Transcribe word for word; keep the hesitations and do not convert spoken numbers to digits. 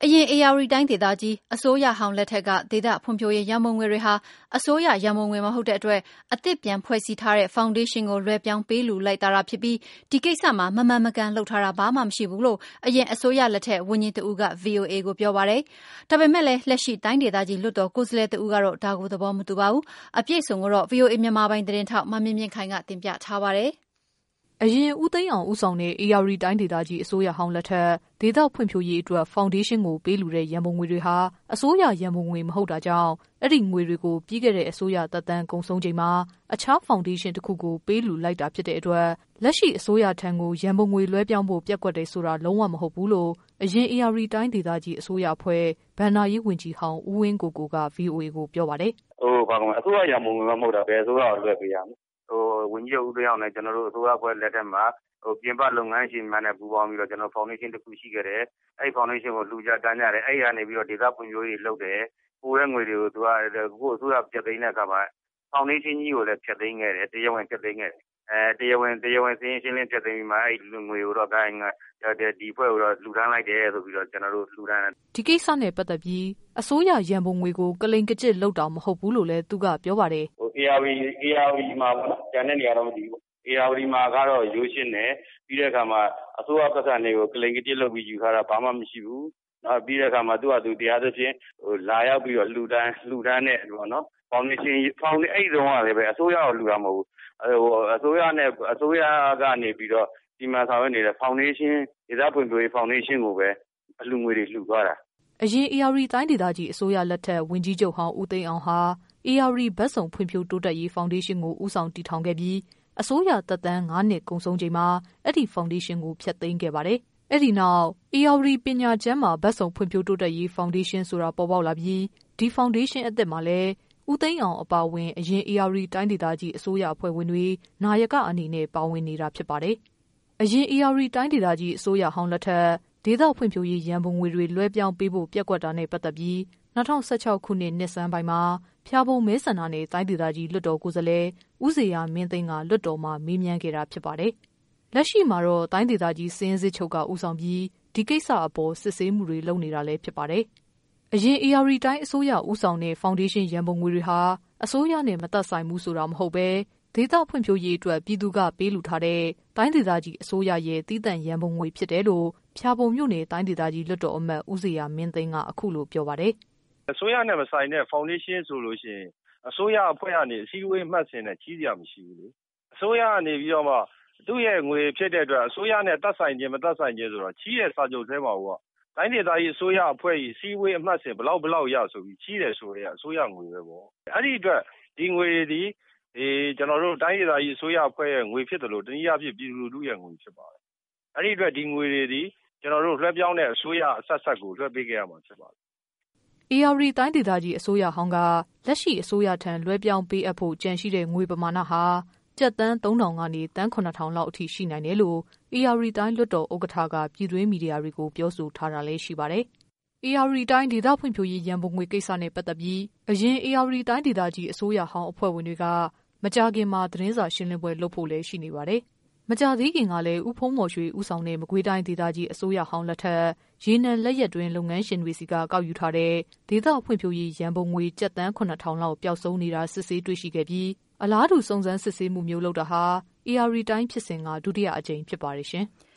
အရင် အေရဝတီတိုင်းဒေသကြီးအစိုးရဟောင်းလက်ထက်ကဒေသဖွံ့ဖြိုးရေးရန်ပုံငွေတွေဟာအစိုးရရန်ပုံငွေမဟုတ်တဲ့အတွက်အသစ်ပြန်ဖွဲ့စည်းထားတဲ့ဖောင်ဒေးရှင်းကိုလွှဲပြောင်းပေးလူလိုက်တာဖြစ်ပြီးဒီကိစ္စမှာမမှန်မကန်လုပ်ထားတာဘာမှမရှိဘူးလို့အရင်အစိုးရလက်ထက်ဝန်ကြီးတဦးက ဗွီအိုအေ ကိုပြောပါတယ်။ဒါပေမဲ့လည်းလက်ရှိတိုင်းဒေသကြီးလွှတ်တော်ကိုယ်စားလှယ်တဦးကတော့ဒါကိုသဘောမတူပါဘူး။အပြည့်အစုံကိုတော့ ဗွီအိုအေ မြန်မာပိုင်းသတင်းထောက်မမြင့်မြင့်ခိုင်ကတင်ပြထားပါတယ်။အရင်ဦးသိန်းအောင်ဦးဆောင်တဲ့အေရဝတီတိုင်းဒေသကြီးအစိုးရဟောင်းလက်ထက်ဒေသဖွံ့ဖြိုးရေးအတွက်ဖောင်ဒေးရှင်းကိုပေးလူတဲ့ရန်ပုံငွေတွေဟာအစိုးရရန်ပုံငွေမဟုတ်တာကြောင့်အဲ့ဒီငွေတွေကိုပြီးခဲ့တဲ့အစိုးရသက်တမ်းကုန်ဆုံးချိန်မှာအခြားဖောင်ဒေးရှင်းတစ်ခုကိုပေးလူလိုက်တာဖြစ်တဲ့အတွက်လက်ရှိအစိုးရထံကိုရန်ပုံငွေလွှဲပြောင်းဖို့ပြက်ကွက်တယ်ဆိုတာလုံးဝမဟုတ်ဘူးလို့အရင်အေရဝတီတိုင်းဒေသကြီးအစိုးရအဖွဲ့ဗဏ္ဍာရေးဝန်ကြီးဟောင်းဦးဝင်းကိုကိုက ဗွီအိုအေ ကိုပြောပါတယ်။ဟိုဘာကောင်အစိုးရရန်ပုံငွေမဟုတ်တာပဲအစိုးရကိုလွှဲပေးရမယ်။ဟိုဝန်ကြီးဦးသိန်းအောင်နဲ့ကျွန်တော်တို့အစိုးရအဖွဲ့လက်ထက်မှာဟိုပြင်ပလုပ်ငန်းရှင်များနဲ့ပူးပေါင်းပြီးတော့ကျွန်တော်ဖောင်ဒေးရှင်းတစ်ခုရှိခဲ့တယ်။အဲ့ဒီဖောင်ဒေးရှင်းကိုလူကြတန်းကြတယ်။အဲ့ဒီကနေပြီးတော့ဒေသဖွံ့ဖြိုးရေးလုပ်တယ်။ပိုတဲ့ငွေတွေကိုသူကကိုအစိုးရပြတ်သိမ်းတဲ့အခါမှာဖောင်ဒေးရှင်းကြီးကိုလည်းပြတ်သိမ်းခဲ့တယ်။တရားဝင်ပြတ်သိမ်းခဲ့တယ်။အဲတရားဝင်တရားဝင်စင်းရှင်းလင်းပြတ်သိမ်းပြီးမှအဲ့ဒီငွေကိုတော့ကိုင်းဒီဖွဲ့ကိုတော့လူထမ်းလိုက်တယ်ဆိုပြီးတော့ကျွန်တော်တို့လူထမ်းဒီကိစ္စနဲ့ပတ်သက်ပြီးအစိုးရရန်ပုံငွေကိုကလိန်ကကျစ်လောက်တာမဟုတ်ဘူးလို့လည်းသူကပြောပါတယ်။ဟို အေအာဝတီ အေအာဝတီမှာပေါ့နော်ကျန်တဲ့နေရာတော့မသိဘူး။အေအာဝတီမှာကတော့ရိုးရှင်းတယ်ပြီးတဲ့အခါမှာအစိုးရပတ်စံတွေကိုကလိန်ကကျစ်လုပ်ပြီးယူထားတာဘာမှမရှိဘူး။နောက်ပြီးတဲ့အခါမှာသူ့ဟာသူတရားသဖြင့်ဟိုလာရောက်ပြီးတော့လှူဒန်းလှူဒန်းတဲ့ပေါ့နော်။ဖောင်ဒေးရှင်းဖောင်ဒေးအဲ့ဒီတော့လည်းပဲအစိုးရကိုလှူတာမဟုတ်ဘူး။ဟိုအစိုးရနဲ့အစိုးရကနေပြီးတော့ဒီမှာဆောင်ရွက်နေတဲ့ဖောင်ဒေးရှင်းဒေသဖွံ့ဖြိုးရေးဖောင်ဒေးရှင်းကိုပဲအလှူငွေတွေလှူသွားတာအရင်အေရဝတီတိုင်းဒေသကြီးအစိုးရလက်ထက်ဝန်ကြီးချုပ်ဟောင်းဦးသိန်းအောင်ဟာအေရဝတီဘက်စုံဖွံ့ဖြိုးတိုးတက်ရေးဖောင်ဒေးရှင်းကိုဦးဆောင်တည်ထောင်ခဲ့ပြီးအစိုးရသက်တမ်း၅နှစ်ကုန်ဆုံးချိန်မှာအဲ့ဒီဖောင်ဒေးရှင်းကိုဖျက်သိမ်းခဲ့ပါတယ်။အဲ့ဒီနောက်အေရဝတီပညာကျမ်းမှာဘက်စုံဖွံ့ဖြိုးတိုးတက်ရေးဖောင်ဒေးရှင်းဆိုတာပေါ်ပေါက်လာပြီးဒီဖောင်ဒေးရှင်းအသစ်မှာလည်းဦးသိန်းအောင်အပါအဝင်အရင်အေရဝတီတိုင်းဒေသကြီးအစိုးရအဖွဲ့ဝင်တွေနာယကအနေနဲ့ပါဝင်နေတာဖြစ်ပါတယ်။အရင်အေရဝတီတိုင်းဒေသကြီးအစိုးရဟောင်းလက်ထက်ဒေသဖွံ့ဖြိုးရေးရန်ပုံငွေတွေလွှဲပြောင်းပေးဖို့ပြက်ကွက်တာနဲ့ပတ်သက်ပြီး၂၀၁၆ခုနှစ်နှစ်ဆန်းပိုင်းမှာဖျာပုံမဲဆန္ဒနယ်တိုင်းဒေသကြီးလွှတ်တော်ကိုယ်စားလှယ်ဦးစေရမင်းသိန်းကလွှတ်တော်မှာမေးမြန်းခဲ့တာဖြစ်ပါတယ်။လက်ရှိမှာတော့တိုင်းဒေသကြီးစင်းစစ်ချုပ်ကဦးဆောင်ပြီးဒီကိစ္စအပေါ်စစ်ဆေးမှုတွေလုပ်နေတာလည်းဖြစ်ပါတယ်။အရင်အေရဝတီတိုင်းအစိုးရဦးဆောင်တဲ့ဖောင်ဒေးရှင်းရန်ပုံငွေတွေဟာအစိုးရနဲ့မသက်ဆိုင်ဘူးဆိုတာမဟုတ်ပဲဒေသဖွံ့ဖြိုးရေးအတွက်ပြည်သူကပေးလူထားတဲ့တိုင်းဒေသကြီးအစိုးရရဲ့တည်တံ့ရန်ပုံငွေဖြစ်တယ်လို့ဖျာပုံမြို့နယ်တိုင်းဒေသကြီးလွှတ်တော်အမတ်ဦးစေရမင်းသိန်းကအခုလိုပြောပါတယ်။အစိုးရနဲ့မဆိုင်တဲ့ဖောင်ဒေးရှင်းဆိုလို့ရှိရင်အစိုးရအဖွဲ့ကနေအစည်းအဝေးမှတ်စင်နဲ့ကြီးစရာမရှိဘူးလေ။အစိုးရကနေပြီးတော့မှသူ့ရဲ့ငွေဖြစ်တဲ့အတွက်အစိုးရနဲ့သက်ဆိုင်ခြင်းမသက်ဆိုင်ခြင်းဆိုတော့ကြီးတဲ့စာချုပ်ထဲမှာပေါ့တိုင်းဒေသကြီးအစိုးရအဖွဲ့ကြီးအစည်းအဝေးအမှတ်စင်ဘလောက်ဘလောက်ရဆိုပြီးကြီးတယ်ဆိုရဲအစိုးရငွေပဲပေါ့။အဲ့ဒီအတွက်ဒီငွေတွေဒီကျွန်တော်တို့တိုင်းဒေသကြီးအစိုးရအဖွဲ့ရဲ့ငွေဖြစ်တယ်လို့တနည်းအားဖြင့်ပြည်သူလူထုရဲ့ငွေဖြစ်ပါတယ်။အဲ့ဒီအတွက်ဒီငွေတွေဒီကျွန်တော်တို့လွှဲပြောင်းတဲ့အစိုးရအဆက်ဆက်ကိုလွှဲပေးခဲ့ရမှာဖြစ်ပါတယ်။အေရဝတီတိုင်းဒေသကြီးအစိုးရဟောင်းကလက်ရှိအစိုးရထံလွှဲပြောင်းပေးအပ်ဖို့ကြံရှိတဲ့ငွေပမာဏဟာကျပ်သန်းသုံးထောင်ကနေတန်းခုနှစ်ထောင်လောက်အထိရှိနိုင်တယ်လို့အေရဝတီတိုင်းလွှတ်တော်ဥက္ကဋ္ဌကပြည်တွင်းမီဒီယာတွေကိုပြောဆိုထားတာလည်းရှိပါတယ်။အေရဝတီတိုင်းဒေသဖွံ့ဖြိုးရေးရန်ပုံငွေကိစ္စနဲ့ပတ်သက်ပြီးအရင်အေရဝတီတိုင်းဒေသကြီးအစိုးရဟောင်းအဖွဲ့ဝင်တွေကမကြာခင်မှာသတင်းစာရှင်းလင်းပွဲလုပ်ဖို့လည်းရှိနေပါတယ်။မကြာသေးခင်ကလည်းဦးဖုံးမော်ရွှေဦးဆောင်တဲ့မကွေးတိုင်းဒေသကြီးအစိုးရဟောင်းလက်ထက်ရေနံလက်ရက်တွင်လုပ်ငန်းရှင်တွေစီကကောက်ယူထားတဲ့ဒေသဖွံ့ဖြိုးရေးရန်ပုံငွေကျပ်သန်းခုနှစ်ထောင်လောက်ပျောက်ဆုံးနေတာစစ်ဆေးတွေ့ရှိခဲ့ပြီးအလားတူစုံစမ်းစစ်ဆေးမှုမျိုးလုပ်တာဟာအေရဝတီတိုင်းဖြစ်စဉ်ကဒုတိယအကြိမ်ဖြစ်ပါတယ်ရှင်။